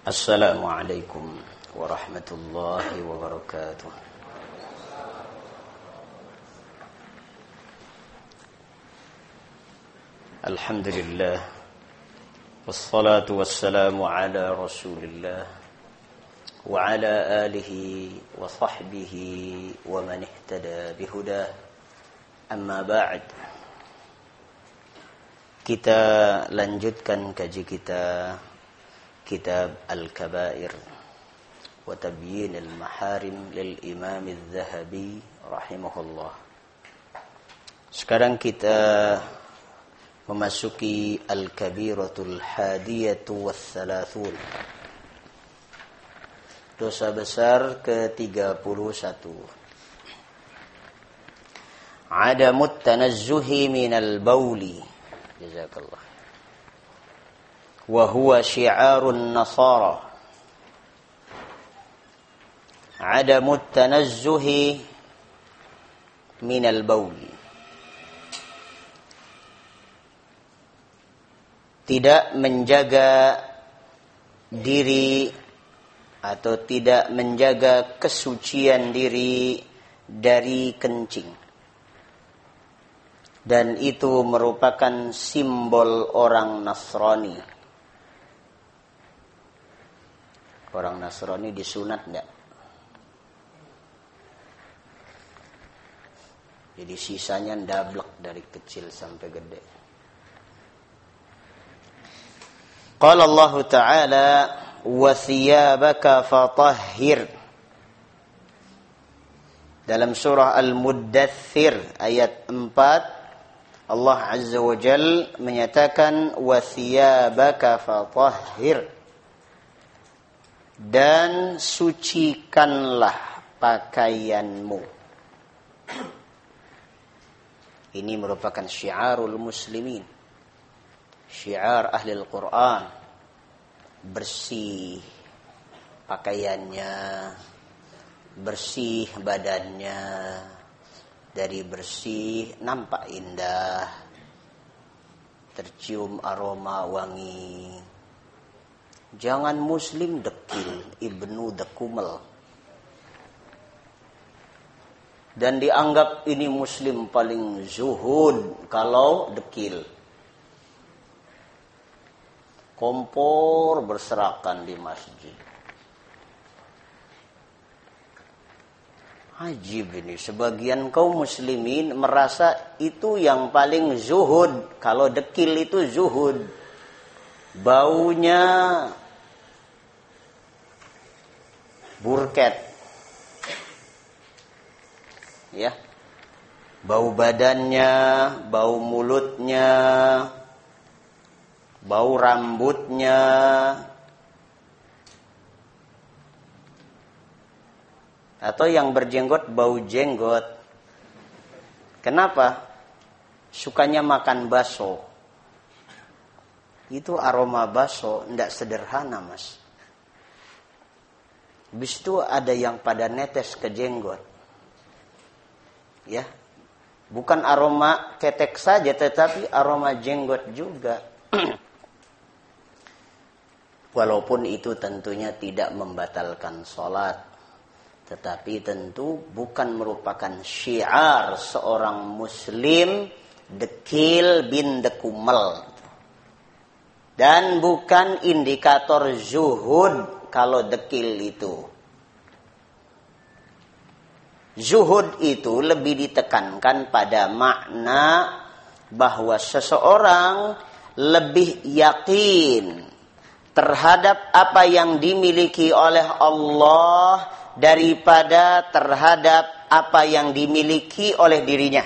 Assalamualaikum warahmatullahi wabarakatuh. Alhamdulillah, wassalatu wassalamu ala rasulillah wa ala alihi wa sahbihi wa man ihtada bihudah. Amma ba'd. Kita lanjutkan kaji kita Kitab Al-Kabair wa Tabyin Al-Maharim lil Imam Al-Zahabi rahimahullah. Sekarang kita memasuki Al-Kabiratul Hadiyatu Wathalathun, dosa besar ke-31. Adamut tanazzuhi minal bauli. Jazakallah. Wa huwa syi'arun nasara. Adamut tanazzuhi minal bauli. Tidak menjaga diri atau tidak menjaga kesucian diri dari kencing. Dan itu merupakan simbol orang Nasrani. Orang Nasrani disunat enggak? Jadi sisanya ndablek dari kecil sampai gede. Qala Allah Ta'ala wa thiyabaka fatahhir. Dalam surah Al-Muddathir ayat 4, Allah Azza wa Jal menyatakan wa thiyabaka fatahhir, dan sucikanlah pakaianmu. Ini merupakan syiarul muslimin, syiar ahli Al-Quran. Bersih pakaiannya, bersih badannya, dari bersih nampak indah, tercium aroma wangi. Jangan muslim dekil, ibnu dekumel, dan dianggap ini muslim paling zuhud kalau dekil. Kompor berserakan di masjid. Ajib ini, sebagian kaum muslimin merasa itu yang paling zuhud. Kalau dekil itu zuhud. Baunya burket, ya, bau badannya, bau mulutnya, bau rambutnya. Atau yang berjenggot bau jenggot. Kenapa? Sukanya makan bakso. Itu aroma bakso tidak sederhana, mas. Habis itu ada yang pada netes ke jenggot. Ya, bukan aroma ketek saja, tetapi aroma jenggot juga. Walaupun itu tentunya tidak membatalkan sholat, tetapi tentu bukan merupakan syiar seorang muslim dekil bin dekumel. Dan bukan indikator zuhud kalau dekil itu. Zuhud itu lebih ditekankan pada makna bahwa seseorang lebih yakin terhadap apa yang dimiliki oleh Allah daripada terhadap apa yang dimiliki oleh dirinya.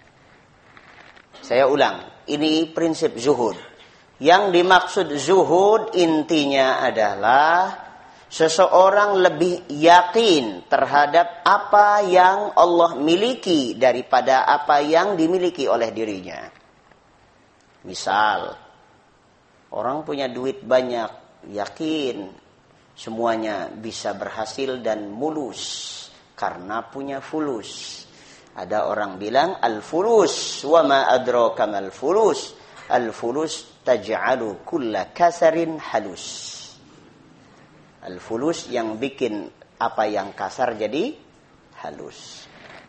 Saya ulang, ini prinsip zuhud. Yang dimaksud zuhud intinya adalah seseorang lebih yakin terhadap apa yang Allah miliki daripada apa yang dimiliki oleh dirinya. Misal, orang punya duit banyak, yakin semuanya bisa berhasil dan mulus karena punya fulus. Ada orang bilang al-fulus, wa ma adraka mal fulus. Al-fulus taj'alu kulla kasarin halus. Al-fulus yang bikin apa yang kasar jadi halus.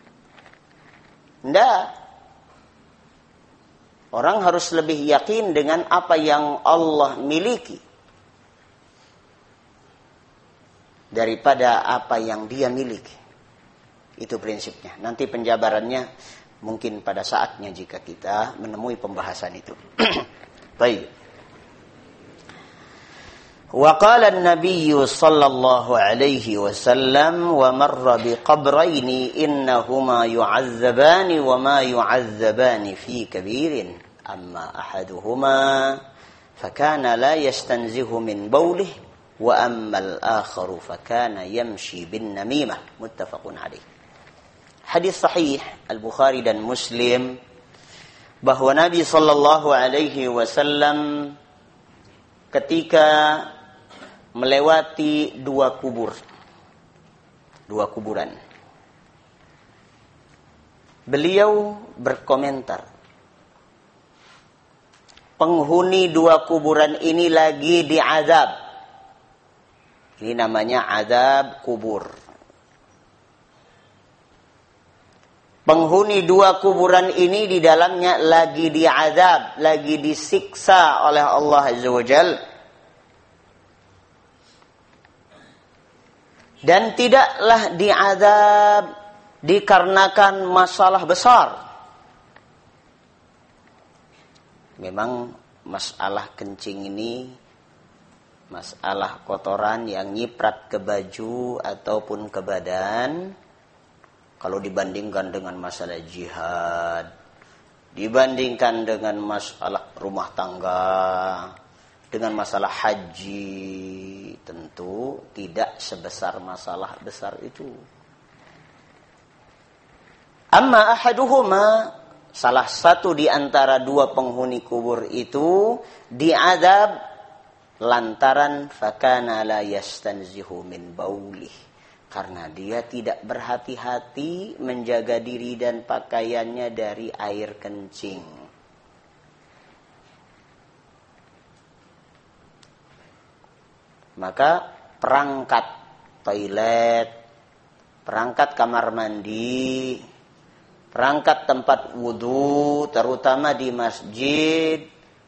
Nggak. Orang harus lebih yakin dengan apa yang Allah miliki daripada apa yang dia miliki. Itu prinsipnya. Nanti penjabarannya mungkin pada saatnya jika kita menemui pembahasan itu. Baik. وقال النبي صلى الله عليه وسلم ومر بقبرين إنهما يعذبان وما يعذبان في كبير أما أحدهما فكان لا يستنزه من بوله وأما الآخر فكان يمشي بالنميمة متفق عليه. Hadis sahih Al-Bukhari dan Muslim bahwa Nabi sallallahu alaihi wasallam ketika melewati dua kuburan. Beliau berkomentar, penghuni dua kuburan ini lagi diazab. Ini namanya azab kubur. Penghuni dua kuburan ini di dalamnya lagi diazab, lagi disiksa oleh Allah Azza wa Jalla. Dan tidaklah diazab dikarenakan masalah besar. Memang masalah kencing ini masalah kotoran yang nyiprat ke baju ataupun ke badan. Kalau dibandingkan dengan masalah jihad, dibandingkan dengan masalah rumah tangga, dengan masalah haji, tentu tidak sebesar masalah besar itu. Amma ahaduhuma, salah satu di antara dua penghuni kubur itu diazab lantaran fakana la yastanzihu min baulih. Karena dia tidak berhati-hati menjaga diri dan pakaiannya dari air kencing. Maka perangkat toilet, perangkat kamar mandi, perangkat tempat wudu, terutama di masjid,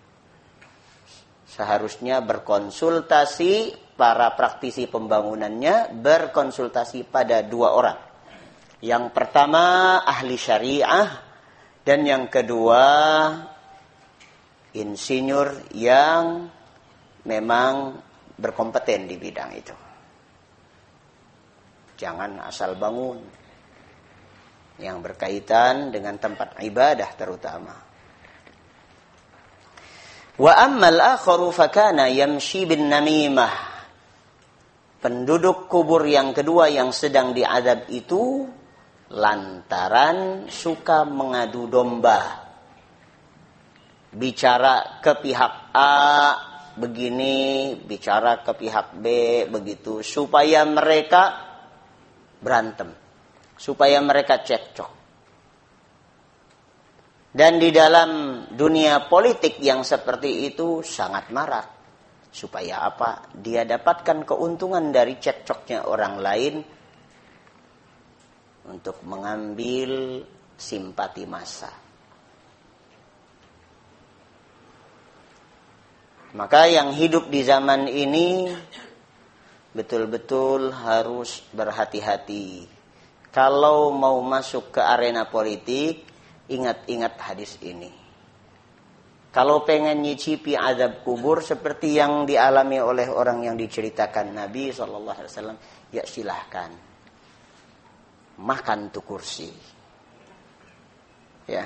seharusnya berkonsultasi, para praktisi pembangunannya berkonsultasi pada dua orang. Yang pertama ahli syariah, dan yang kedua insinyur yang memang berkompeten di bidang itu. Jangan asal bangun yang berkaitan dengan tempat ibadah terutama. Wa ammal akharu fakana yamshi bin namimah. Penduduk kubur yang kedua yang sedang diazab itu lantaran suka mengadu domba. Bicara ke pihak A begini, bicara ke pihak B begitu, supaya mereka berantem, supaya mereka cekcok. Dan di dalam dunia politik yang seperti itu sangat marak. Supaya apa? Dia dapatkan keuntungan dari cekcoknya orang lain untuk mengambil simpati massa. Maka yang hidup di zaman ini betul-betul harus berhati-hati. Kalau mau masuk ke arena politik, ingat-ingat hadis ini. Kalau pengen nyicipi azab kubur seperti yang dialami oleh orang yang diceritakan Nabi SAW, ya silahkan. Makan tuh kursi. Ya.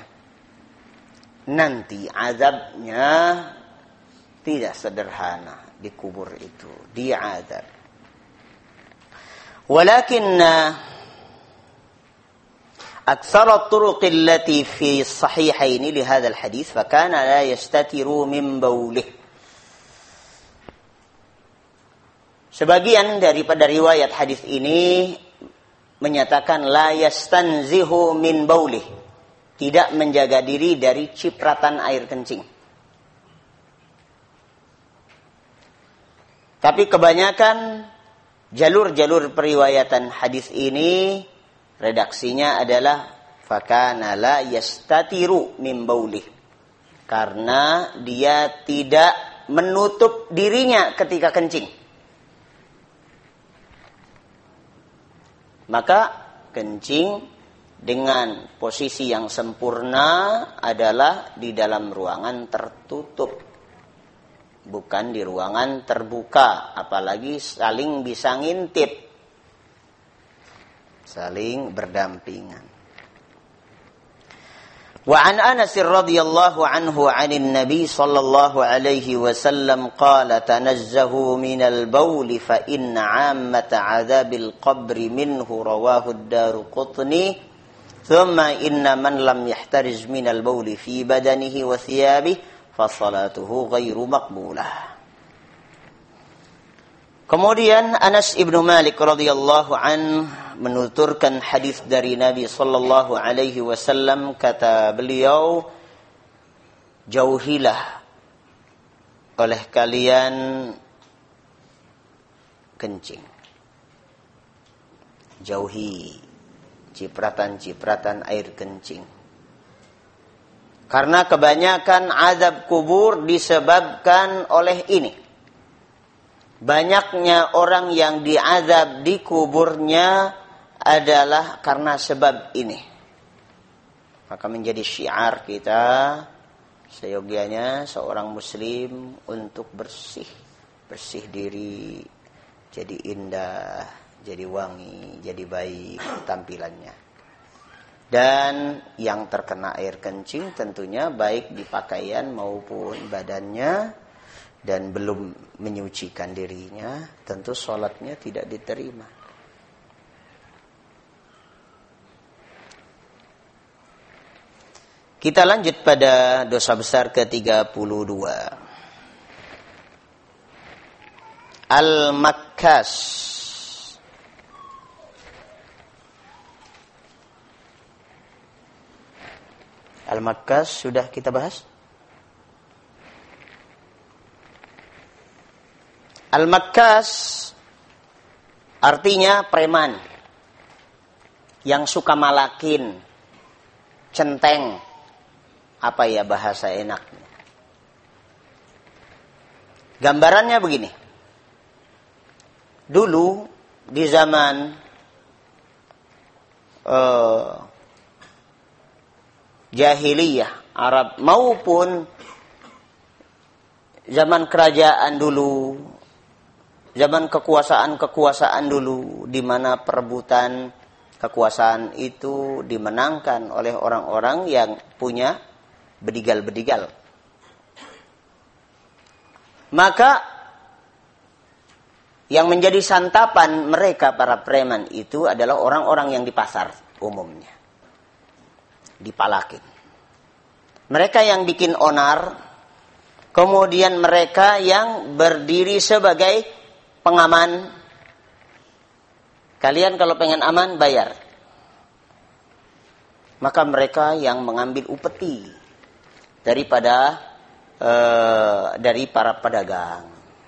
Nanti azabnya tidak sederhana di kubur itu. Diazab. Walakinna أكثر الطرق التي في الصحيحين لهذا الحديث فكان لا يستتر من بوله. Sebagian daripada riwayat hadis ini menyatakan la yastanzihu min baulih, tidak menjaga diri dari cipratan air kencing. Tapi kebanyakan jalur-jalur periwayatan hadis ini redaksinya adalah fakana la yastatiru min baulih, karena dia tidak menutup dirinya ketika kencing. Maka kencing dengan posisi yang sempurna adalah di dalam ruangan tertutup, bukan di ruangan terbuka, apalagi saling bisa ngintip, saling berdampingan. Wa an Anas radhiyallahu anhu 'anil Nabi sallallahu alaihi wasallam qala tanazzahu minal baul fa inna 'ammata 'adzabil qabri minhu rawahu ad-Daruqutni thumma inna man lam yahtariz minal baul fi badanihi wa thiyabihi fa salatuhu ghairu maqbulah. Kemudian Anas ibnu Malik radhiyallahu an menuturkan hadis dari Nabi sallallahu alaihi wasallam, kata beliau, jauhilah oleh kalian kencing. Jauhi cipratan-cipratan air kencing. Karena kebanyakan azab kubur disebabkan oleh ini. Banyaknya orang yang diazab di kuburnya adalah karena sebab ini. Maka menjadi syiar kita seyogianya seorang muslim untuk bersih diri, jadi indah, jadi wangi, jadi baik tampilannya. Dan yang terkena air kencing tentunya baik di pakaian maupun badannya, dan belum menyucikan dirinya, tentu sholatnya tidak diterima. Kita lanjut pada dosa besar ke-32. Al-Makkas. Al-Makkas sudah kita bahas. Al-Makkas artinya preman yang suka malakin, centeng, apa ya bahasa enaknya. Gambarannya begini. Dulu di zaman jahiliyah Arab maupun zaman kerajaan dulu, zaman kekuasaan dulu, di mana perebutan kekuasaan itu dimenangkan oleh orang-orang yang punya bedigal-bedigal. Maka yang menjadi santapan mereka para preman itu adalah orang-orang yang di pasar umumnya, dipalakin. Mereka yang bikin onar, kemudian mereka yang berdiri sebagai pengaman. Kalian kalau pengen aman bayar. Maka mereka yang mengambil upeti daripada dari para pedagang.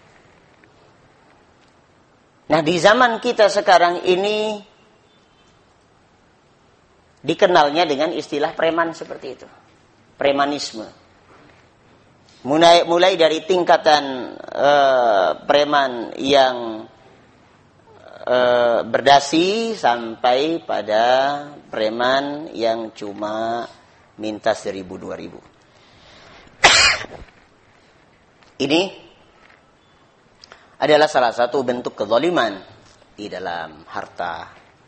Nah, di zaman kita sekarang ini dikenalnya dengan istilah preman seperti itu. Premanisme. Mulai dari tingkatan preman yang berdasi sampai pada preman yang cuma minta 1.000-2.000. Ini adalah salah satu bentuk kezaliman di dalam harta.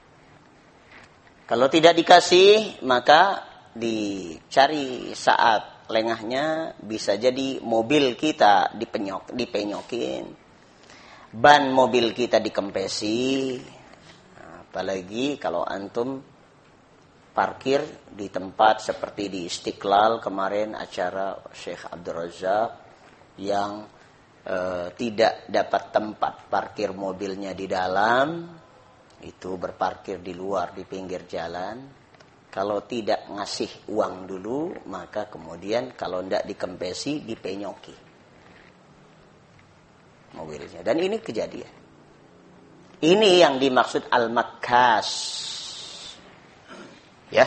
Kalau tidak dikasih, maka dicari saat lengahnya, bisa jadi mobil kita dipenyokin, ban mobil kita dikempesi. Apalagi kalau antum parkir di tempat seperti di Istiqlal kemarin acara Syekh Abdul Razak yang tidak dapat tempat parkir mobilnya di dalam, itu berparkir di luar di pinggir jalan. Kalau tidak ngasih uang dulu, maka kemudian kalau tidak dikempesi, dipenyoki mobilnya. Dan ini kejadian. Ini yang dimaksud al-makkas. Ya.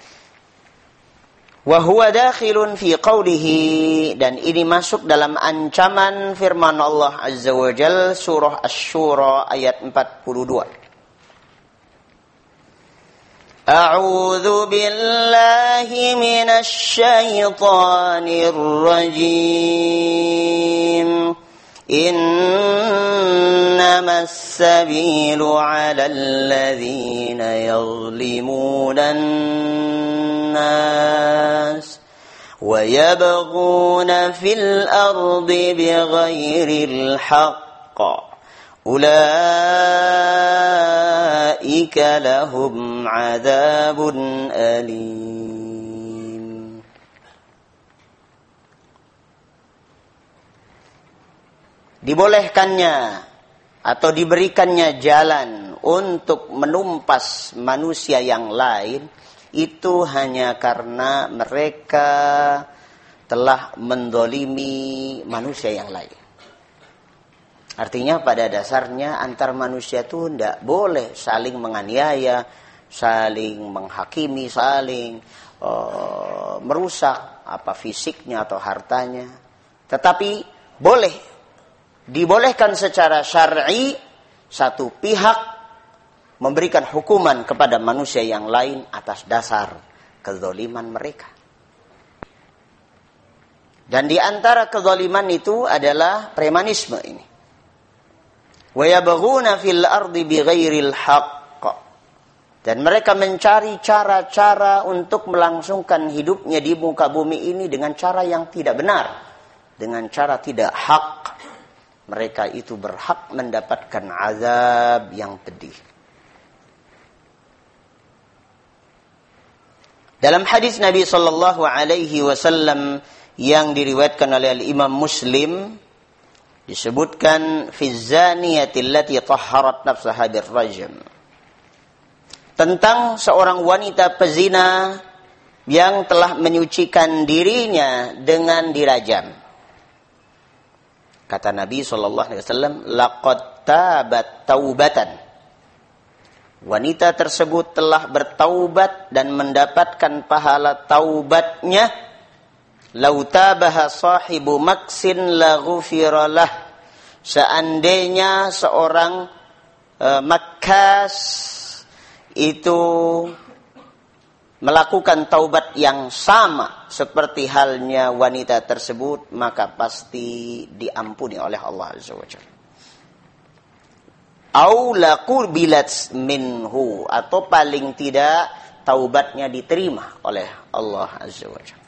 Wa huwa dakhilun fi qawlihi, dan ini masuk dalam ancaman firman Allah Azza wa Jalla surah Asy-Syura ayat 42. A'udzu billahi minasy syaithanir rajim. Innamas sabilu 'alal ladzina yadhlimunan nas wa yabghuna fil ardi bighairil haqq. Ulaika lahum 'adzabun alim. Dibolehkannya atau diberikannya jalan untuk menumpas manusia yang lain itu hanya karena mereka telah mendolimi manusia yang lain. Artinya pada dasarnya antar manusia itu tidak boleh saling menganiaya, saling menghakimi, saling merusak apa fisiknya atau hartanya. Tetapi dibolehkan secara syar'i satu pihak memberikan hukuman kepada manusia yang lain atas dasar kezaliman mereka. Dan di antara kezaliman itu adalah premanisme ini. Wa yabghuna fil ardi bighairil haqq. Dan mereka mencari cara-cara untuk melangsungkan hidupnya di muka bumi ini dengan cara yang tidak benar, dengan cara tidak hak. Mereka itu berhak mendapatkan azab yang pedih. Dalam hadis Nabi sallallahu alaihi wasallam yang diriwayatkan oleh Imam Muslim disebutkan fi zaniyati allati tahharat nafsaha birrajm. Tentang seorang wanita pezina yang telah menyucikan dirinya dengan dirajam. Kata Nabi SAW, laqad tabat taubatan. Wanita tersebut telah bertaubat dan mendapatkan pahala taubatnya. Lau tabaha sahibu maksin la ghufira lah. Seandainya seorang makkas itu melakukan taubat yang sama seperti halnya wanita tersebut, maka pasti diampuni oleh Allah Azza wa Jalla. Au laqubilat minhu, atau paling tidak taubatnya diterima oleh Allah Azza wa Jalla.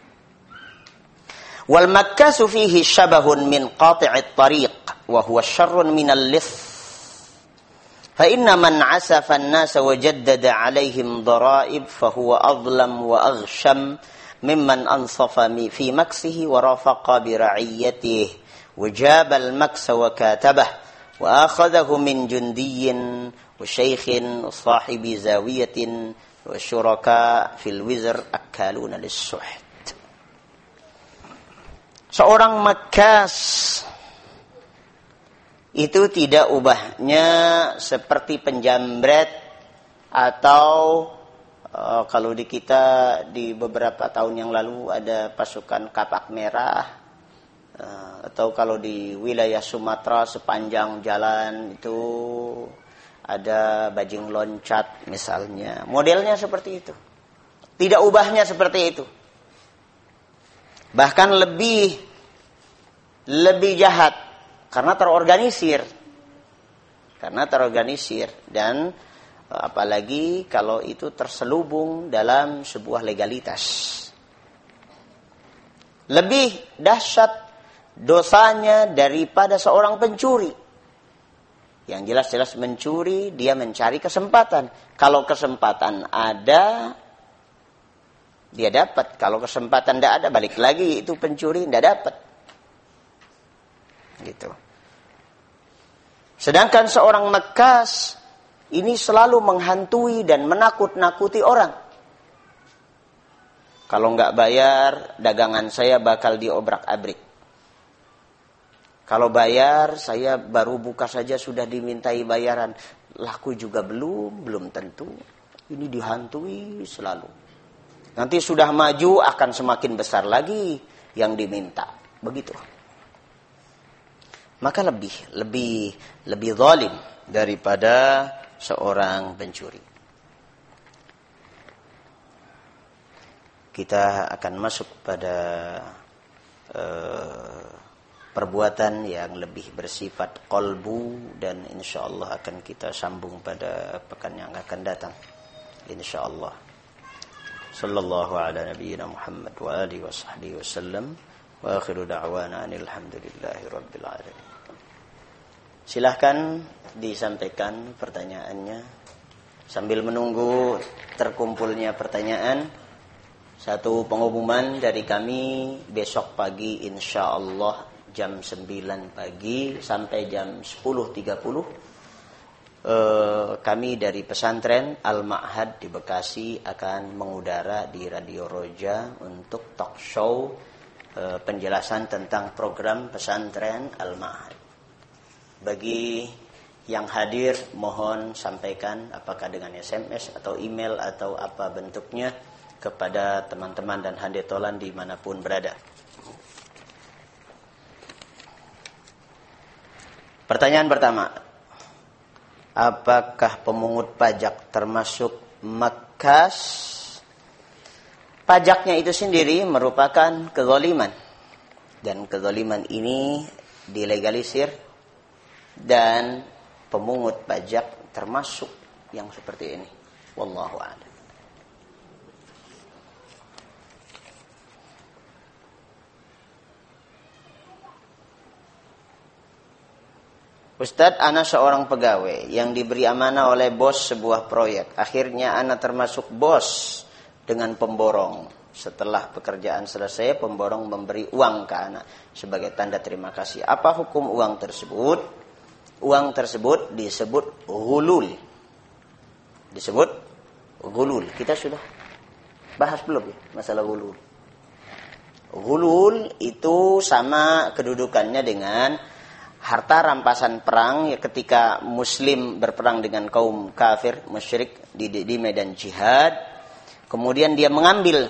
Wal makkasu fihi syabahun min qati'it tariq wa huwa syarrun minal lith. فإن من عسف الناس وجدد عليهم ضرائب فهو أظلم وأغشم ممن أنصف في مكسه ورافق برعيته وجاب المكس وكاتبه وأخذه من جندي وشيخ وصاحب زاوية والشركاء في الوزر أكالون للسحت. Seorang makkas itu tidak ubahnya seperti penjambret atau kalau di kita di beberapa tahun yang lalu ada pasukan kapak merah, atau kalau di wilayah Sumatera sepanjang jalan itu ada bajing loncat misalnya. Modelnya seperti itu. Tidak ubahnya seperti itu. Bahkan lebih jahat. Karena terorganisir dan apalagi kalau itu terselubung dalam sebuah legalitas. Lebih dahsyat dosanya daripada seorang pencuri. Yang jelas-jelas mencuri, dia mencari kesempatan. Kalau kesempatan ada, dia dapat. Kalau kesempatan tidak ada, balik lagi itu pencuri, tidak dapat. Gitu. Sedangkan seorang makkas ini selalu menghantui dan menakut-nakuti orang. Kalau nggak bayar, dagangan saya bakal diobrak-abrik. Kalau bayar, saya baru buka saja sudah dimintai bayaran. Laku juga belum tentu. Ini dihantui selalu. Nanti sudah maju akan semakin besar lagi yang diminta. Begitu. Maka lebih zalim daripada seorang pencuri. Kita akan masuk pada perbuatan yang lebih bersifat qalbu, dan insyaallah akan kita sambung pada pekan yang akan datang insyaallah. Sallallahu ala nabiyyina Muhammad wa alihi wa sahbihi wasallam wa akhiru da'wana alhamdulillahi rabbil alamin. Silahkan disampaikan pertanyaannya sambil menunggu terkumpulnya pertanyaan. Satu pengumuman dari kami, besok pagi insyaallah jam 9 pagi sampai jam 10.30 kami dari pesantren Al-Ma'had di Bekasi akan mengudara di Radio Roja untuk talk show penjelasan tentang program pesantren Al-Ma'had. Bagi yang hadir mohon sampaikan apakah dengan SMS atau email atau apa bentuknya kepada teman-teman dan handetolan dimanapun berada. Pertanyaan pertama, apakah pemungut pajak termasuk makas? Pajaknya itu sendiri merupakan kezaliman, dan kezaliman ini dilegalisir, dan pemungut pajak termasuk yang seperti ini. Wallahu a'lam. Ustadz, ana seorang pegawai yang diberi amanah oleh bos sebuah proyek. Akhirnya ana termasuk bos dengan pemborong. Setelah pekerjaan selesai, pemborong memberi uang ke ana sebagai tanda terima kasih. Apa hukum uang tersebut? Uang tersebut disebut ghulul. Disebut ghulul. Kita sudah bahas belum ya masalah ghulul? Ghulul itu sama kedudukannya dengan harta rampasan perang ya, ketika muslim berperang dengan kaum kafir musyrik di medan jihad, kemudian dia mengambil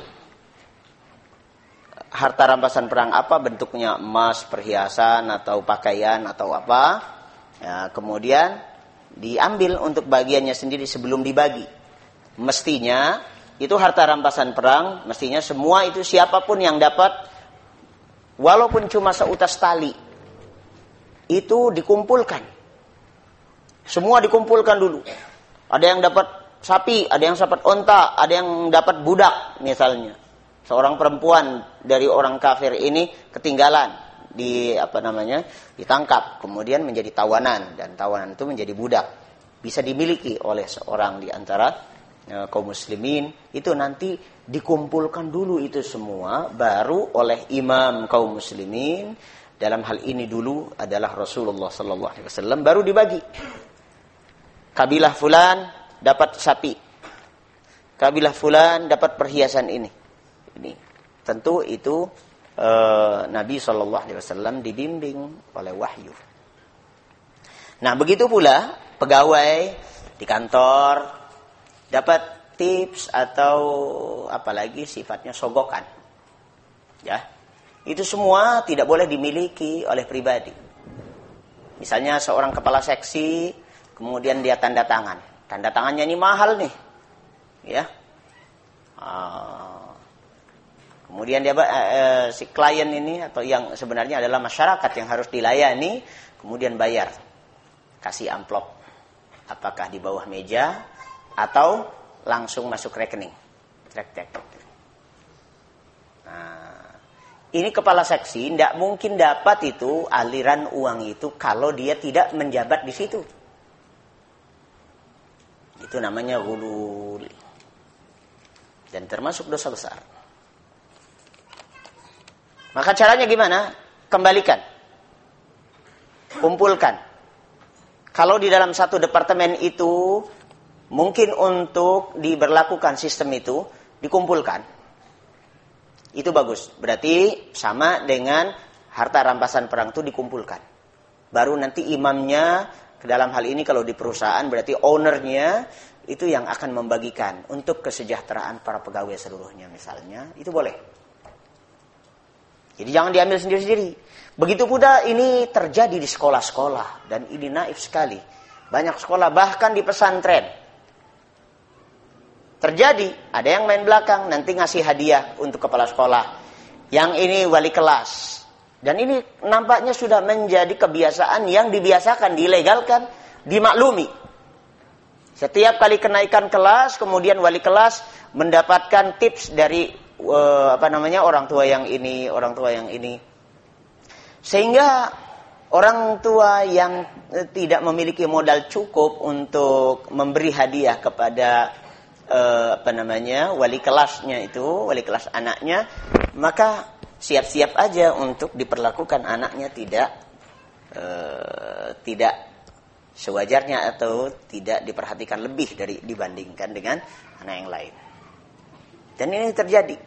harta rampasan perang, apa bentuknya, emas, perhiasan atau pakaian atau apa ya, kemudian diambil untuk bagiannya sendiri sebelum dibagi. Mestinya itu harta rampasan perang, mestinya semua itu siapapun yang dapat walaupun cuma seutas tali itu dikumpulkan. Semua dikumpulkan dulu. Ada yang dapat sapi, ada yang dapat onta, ada yang dapat budak misalnya. Seorang perempuan dari orang kafir ini ketinggalan, ditangkap, kemudian menjadi tawanan, dan tawanan itu menjadi budak. Bisa dimiliki oleh seorang di antara kaum muslimin. Itu nanti dikumpulkan dulu itu semua, baru oleh imam kaum muslimin, dalam hal ini dulu adalah Rasulullah sallallahu alaihi wasallam, baru dibagi. Kabilah fulan dapat sapi. Kabilah fulan dapat perhiasan ini. Tentu itu Nabi sallallahu alaihi wasallam dibimbing oleh wahyu. Nah, begitu pula pegawai di kantor dapat tips atau apalagi sifatnya sogokan. Ya. Itu semua tidak boleh dimiliki oleh pribadi. Misalnya seorang kepala seksi, kemudian dia tanda tangan. Tanda tangannya ini mahal nih. Ya. Kemudian dia si klien ini atau yang sebenarnya adalah masyarakat yang harus dilayani, kemudian bayar. Kasih amplop. Apakah di bawah meja atau langsung masuk rekening. Trek. Nah, ini kepala seksi tidak mungkin dapat itu aliran uang itu kalau dia tidak menjabat di situ. Itu namanya ghulul. Dan termasuk dosa besar. Maka caranya gimana? Kembalikan. Kumpulkan. Kalau di dalam satu departemen itu mungkin untuk diberlakukan sistem itu, dikumpulkan. Itu bagus. Berarti sama dengan harta rampasan perang itu dikumpulkan. Baru nanti imamnya, dalam hal ini kalau di perusahaan berarti ownernya itu yang akan membagikan untuk kesejahteraan para pegawai seluruhnya misalnya, itu boleh. Jadi jangan diambil sendiri-sendiri. Begitu pula ini terjadi di sekolah-sekolah dan ini naif sekali. Banyak sekolah bahkan di pesantren. Terjadi, ada yang main belakang, nanti ngasih hadiah untuk kepala sekolah. Yang ini wali kelas. Dan ini nampaknya sudah menjadi kebiasaan yang dibiasakan, dilegalkan, dimaklumi. Setiap kali kenaikan kelas, kemudian wali kelas mendapatkan tips dari orang tua yang ini. Sehingga orang tua yang tidak memiliki modal cukup untuk memberi hadiah kepada wali kelasnya itu, wali kelas anaknya, maka siap-siap aja untuk diperlakukan anaknya tidak sewajarnya atau tidak diperhatikan lebih dibandingkan dengan anak yang lain. Dan ini terjadi.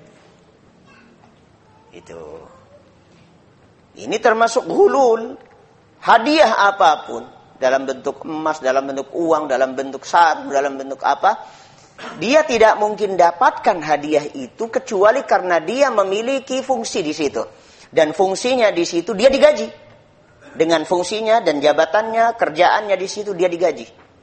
Ini termasuk ghulul. Hadiah apapun, dalam bentuk emas, dalam bentuk uang, dalam bentuk sarung, dalam bentuk apa, dia tidak mungkin dapatkan hadiah itu kecuali karena dia memiliki fungsi di situ. Dan fungsinya di situ dia digaji. Dengan fungsinya dan jabatannya, kerjaannya di situ dia digaji.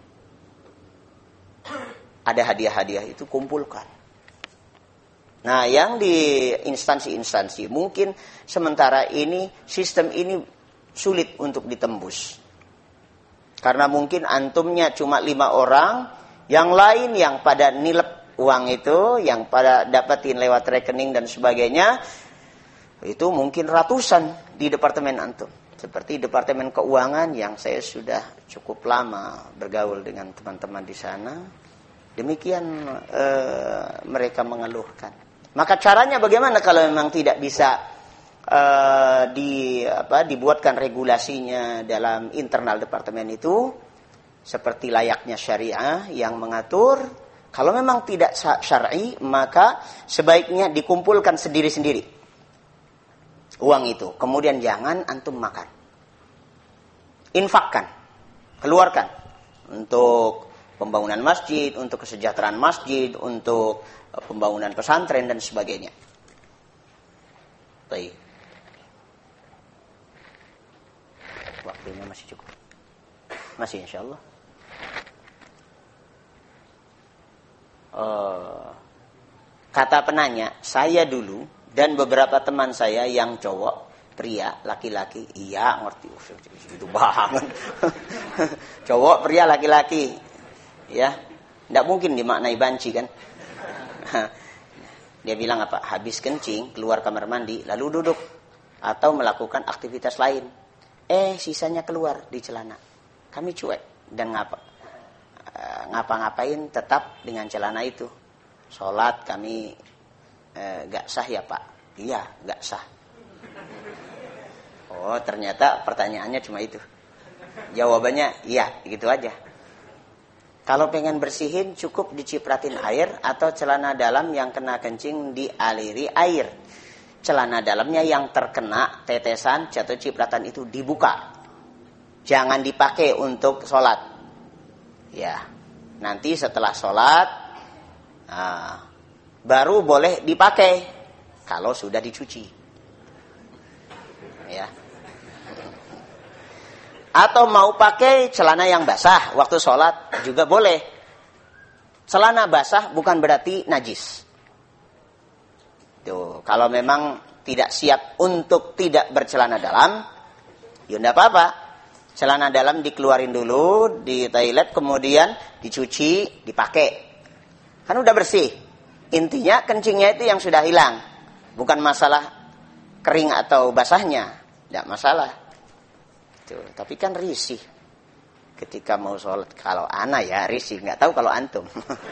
Ada hadiah-hadiah itu kumpulkan. Nah, yang di instansi-instansi mungkin sementara ini sistem ini sulit untuk ditembus. Karena mungkin antumnya cuma 5 orang, yang lain yang pada nilep uang itu, yang pada dapetin lewat rekening dan sebagainya, itu mungkin ratusan di departemen antum. Seperti departemen keuangan yang saya sudah cukup lama bergaul dengan teman-teman di sana. Demikian mereka mengeluhkan. Maka caranya bagaimana kalau memang tidak bisa dibuatkan regulasinya dalam internal departemen itu? Seperti layaknya syariah yang mengatur, kalau memang tidak syar'i, maka sebaiknya dikumpulkan sendiri-sendiri uang itu. Kemudian jangan antum makan. Infakkan, keluarkan untuk pembangunan masjid, untuk kesejahteraan masjid, untuk pembangunan pesantren dan sebagainya. Baik. Waktunya masih cukup. Masih insyaallah. Kata penanya, saya dulu dan beberapa teman saya yang cowok, pria, laki-laki, iya ngerti, itu banget. Cowok, pria, laki-laki, ya, tidak mungkin dimaknai banci kan? Dia bilang apa? Habis kencing, keluar kamar mandi, lalu duduk atau melakukan aktivitas lain. Sisanya keluar di celana. Kami cuek dan ngapa-ngapain tetap dengan celana itu. Sholat kami gak sah ya Pak? Iya, gak sah. Oh, ternyata pertanyaannya cuma itu. Jawabannya iya, gitu aja. Kalau pengen bersihin cukup dicipratin air atau celana dalam yang kena kencing dialiri air. Celana dalamnya yang terkena tetesan atau cipratan itu dibuka. Jangan dipakai untuk sholat. Ya, nanti setelah sholat baru boleh dipakai kalau sudah dicuci. Ya. Atau mau pakai celana yang basah waktu sholat juga boleh. Celana basah bukan berarti najis. Tuh, kalau memang tidak siap untuk tidak bercelana dalam, ya enggak apa-apa. Celana dalam dikeluarin dulu di toilet, kemudian dicuci, dipakai. Kan udah bersih. Intinya kencingnya itu yang sudah hilang. Bukan masalah kering atau basahnya. Tidak masalah. Tuh, tapi kan risih ketika mau sholat. Kalau ana ya risih, nggak tahu kalau antum.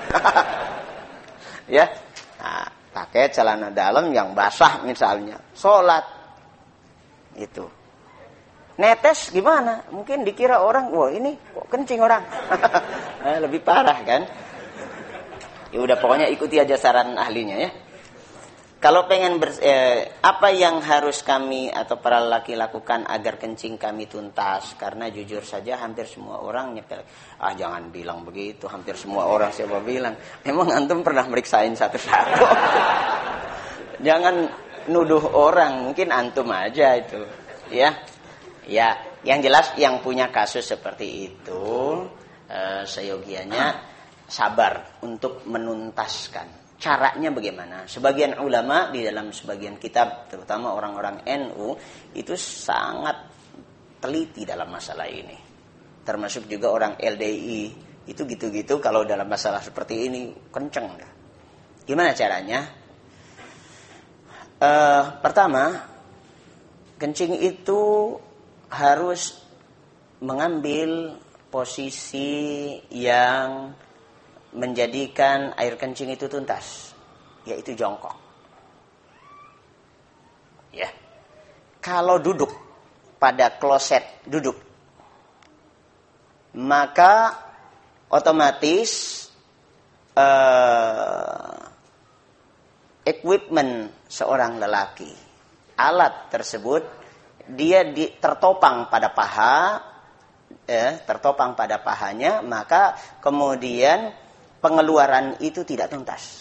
Ya, nah, pakai celana dalam yang basah misalnya, sholat itu. Netes gimana? Mungkin dikira orang, wah ini kok kencing orang. Lebih parah kan? Ya udah pokoknya ikuti aja saran ahlinya ya. Kalau pengen apa yang harus kami atau para lelaki lakukan agar kencing kami tuntas? Karena jujur saja hampir semua orang nyepel. Jangan bilang begitu, hampir semua orang siapa bilang. Memang antum pernah meriksain satu-satu. Jangan nuduh orang, mungkin antum aja itu. Ya, yang jelas yang punya kasus seperti itu, seyogianya sabar untuk menuntaskan. Caranya bagaimana? Sebagian ulama di dalam sebagian kitab, terutama orang-orang NU, itu sangat teliti dalam masalah ini. Termasuk juga orang LDI, itu gitu-gitu kalau dalam masalah seperti ini kenceng. Gimana caranya? Pertama, kencing itu harus mengambil posisi yang menjadikan air kencing itu tuntas, yaitu jongkok. Ya. Kalau duduk pada kloset duduk, maka otomatis equipment seorang lelaki, alat tersebut dia tertopang pada paha, tertopang pada pahanya, maka kemudian pengeluaran itu tidak tuntas.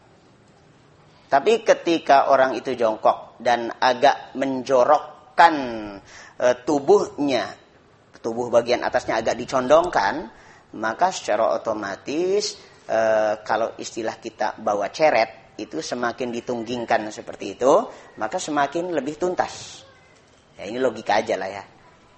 Tapi ketika orang itu jongkok dan agak menjorokkan tubuhnya, tubuh bagian atasnya agak dicondongkan, maka secara otomatis kalau istilah kita bawa ceret, itu semakin ditunggingkan seperti itu, maka semakin lebih tuntas. Ya, ini logika aja lah ya.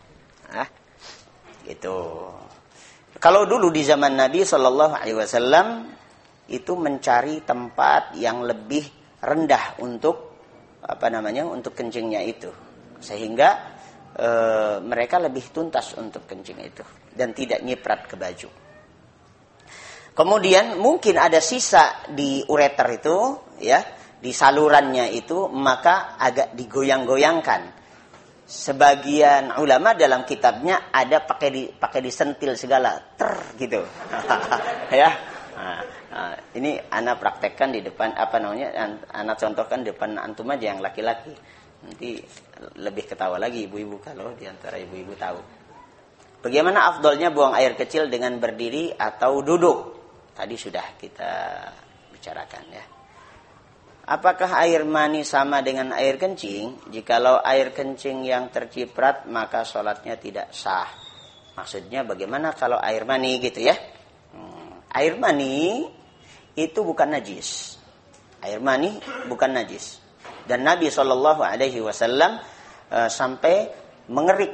Gitu. Kalau dulu di zaman Nabi Shallallahu Alaihi Wasallam itu mencari tempat yang lebih rendah untuk untuk kencingnya itu, sehingga mereka lebih tuntas untuk kencing itu dan tidak nyiprat ke baju. Kemudian mungkin ada sisa di ureter itu, ya, di salurannya itu, maka agak digoyang-goyangkan. Sebagian ulama dalam kitabnya ada pakai disentil segala, gitu. Ya. Ini anak praktekkan di depan anak contohkan di depan antum aja yang laki-laki. Nanti lebih ketawa lagi ibu-ibu kalau di antara ibu-ibu tahu. Bagaimana afdolnya buang air kecil dengan berdiri atau duduk? Tadi sudah kita bicarakan ya. Apakah air mani sama dengan air kencing? Jikalau air kencing yang terciprat, maka sholatnya tidak sah. Maksudnya bagaimana kalau air mani gitu ya? Air mani itu bukan najis. Air mani bukan najis. Dan Nabi Shallallahu Alaihi Wasallam sampai mengerik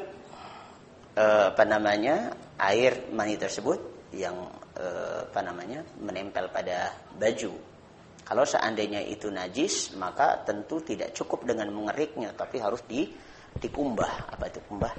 air mani tersebut yang menempel pada baju. Kalau seandainya itu najis, maka tentu tidak cukup dengan mengeriknya, tapi harus dikumbah. Apa itu kumbah?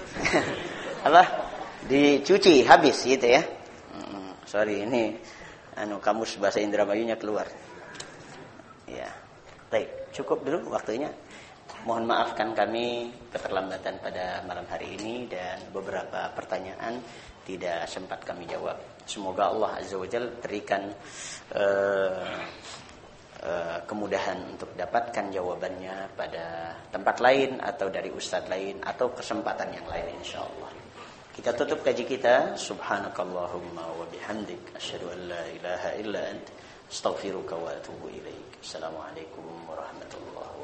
Dicuci habis gitu ya. Sorry, ini kamus bahasa Indramayunya keluar. Ya. Baik, cukup dulu waktunya. Mohon maafkan kami keterlambatan pada malam hari ini dan beberapa pertanyaan tidak sempat kami jawab. Semoga Allah Azza wa Jalla berikan kemudahan untuk dapatkan jawabannya pada tempat lain atau dari ustadz lain atau kesempatan yang lain insyaallah. Kita tutup kaji kita. Subhanakallahumma wa bihamdik asyhadu an la ilaha illa anta astaghfiruka wa atubu ilaik. Assalamualaikum warahmatullahi wabarakatuh.